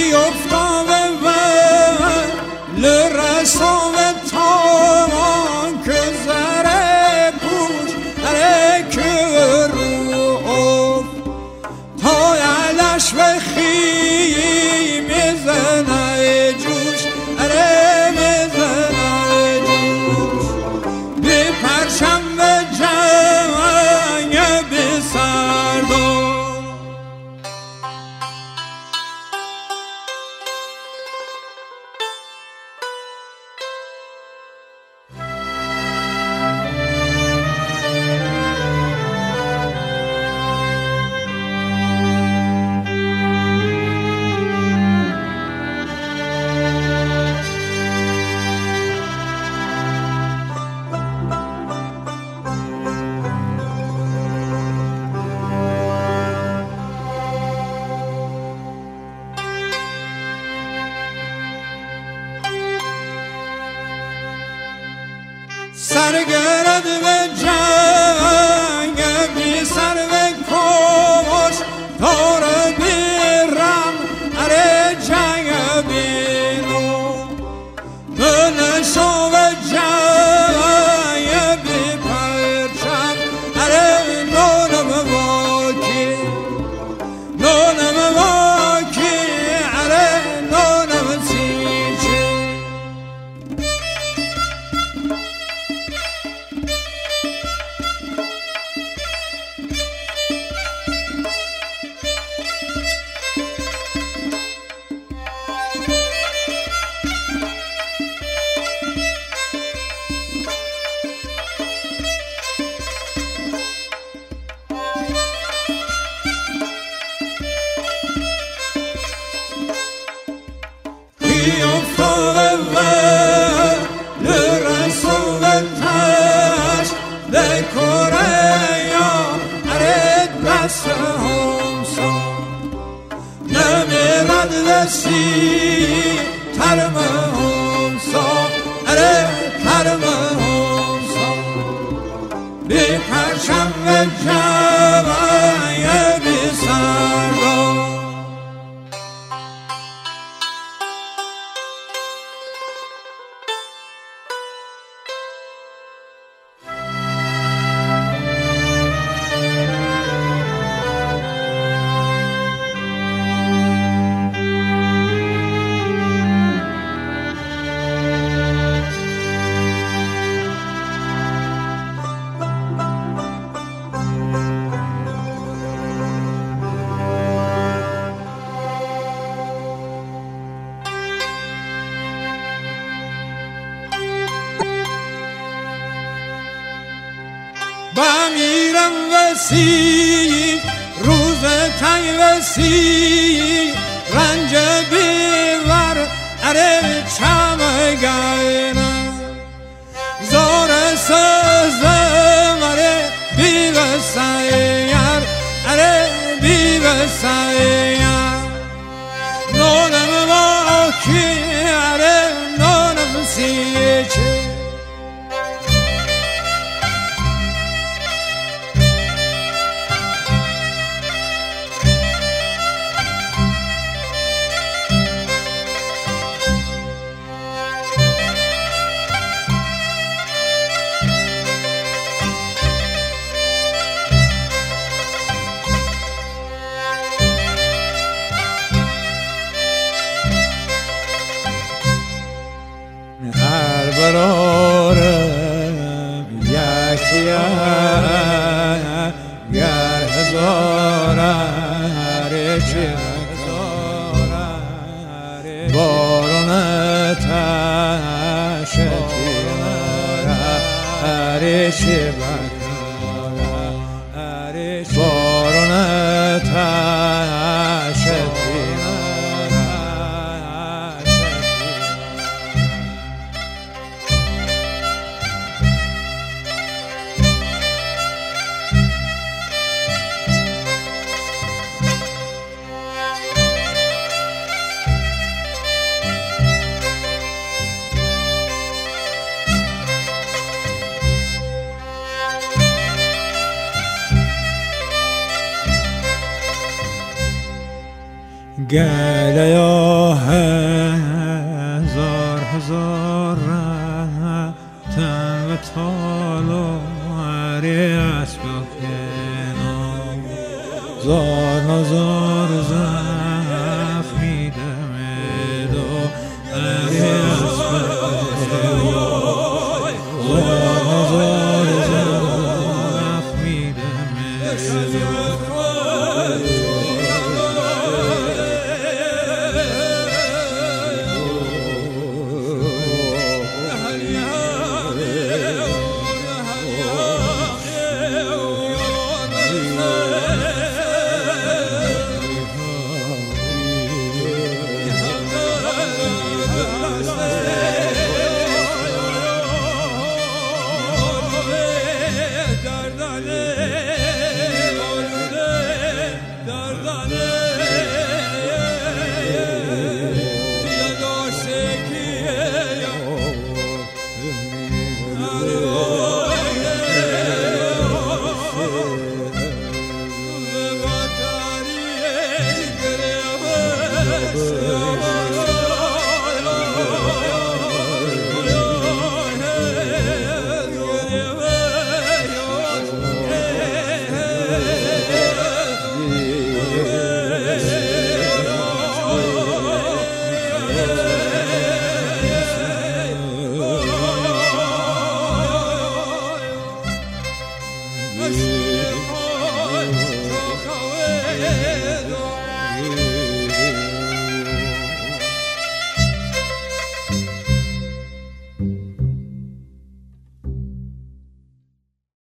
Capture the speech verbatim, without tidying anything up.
بیفتم و لرسام تامان که زره پوش اره که رو تا علش و خی میزنه جوش اره میزنه جوش بی پرچم و جنگ بی سردار سرگرد و جنگ بی سر و کش دار بیرم اره جنگ بینو بلشا و جنگ بی پرچم اره نونم واکی نونم واکی اره نونم سیچی بیفتاده و لرسو و تشت ده کره یا اره دست همسا نمیرد دستی ترم همسا اره ترم همسا بی پرچم و جوه بی سردار بمیرم وسیع روز تنگ وسیع رنج بیور اره چمگینم زار سزم اره بی وسیعر اره بی وسیعر نونم واکی اره نونم سیچه گله یا هزار هزار رفتن و تال و عری اسب و کنام زار نزار زخمی دمد و عری اسب و کنام زار نزار زخمی دمد Oh,